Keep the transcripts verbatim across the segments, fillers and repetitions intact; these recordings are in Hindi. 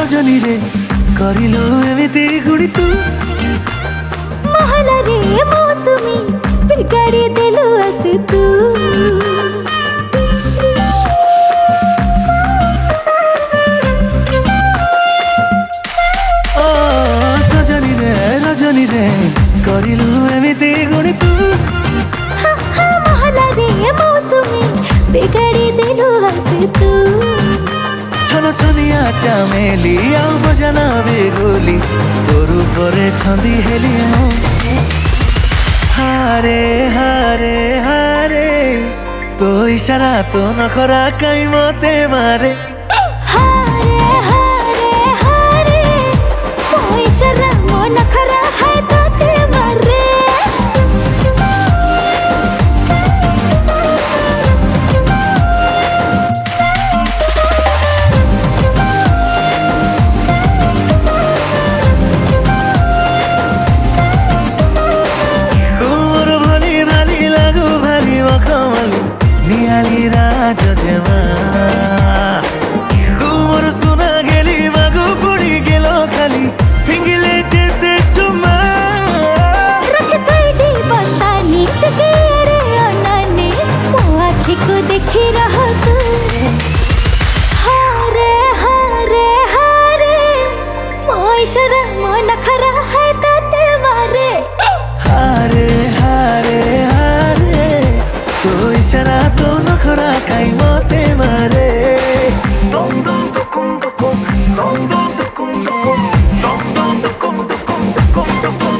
रजनी रे करिलो एमिति गुड़ी तू महला रे मौसमी बिगाड़ी देलु आस तू ओ रजनी रे रजनी रे करिलो एमिति गुड़ी तू महला रे मौसमी बिगाड़ी देलु आस तू छन छनिया चामेली आउ बजाना बेगोली तोर उपरे छंदी हेली मो हारे हारे हारे तो इशारा तो नखरा काई मते मारे हारे हारे हारे तो इशारा मो नखरा है तोते मारे नियाली राज जेमा तुमर सुना गेली मागो पुडी गेलो खाली फिंगिले जेते चुमा रख साइडी बस्तानी तकेरे अनानी मो आँखी को देखी रहो तू हारे हारे हारे मो इशारा मो नखरा है तोते मारे हारे हारे हारे तो इशारा तो नखरा काई मते मारे डोंग डोंग डुकुम डुकुम डोंग डोंग डुकुम डुकुम डोंग डोंग डुकुम डुकुम डुकुम डुकुम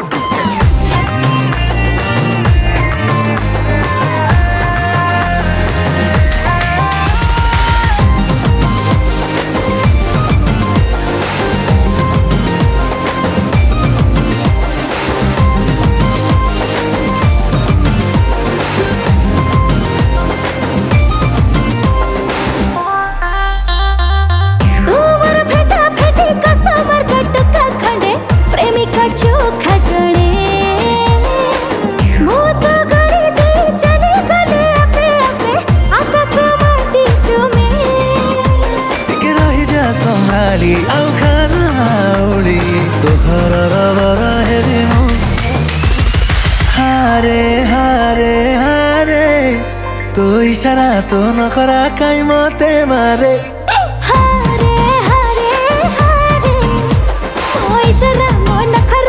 संभाली आउ खाना उड़ी तोहर रबर हेरी मु हारे हारे हारे तो इशारा तो नखरा काई मते मारे हारे हारे हारे तो इशारा मो नखरा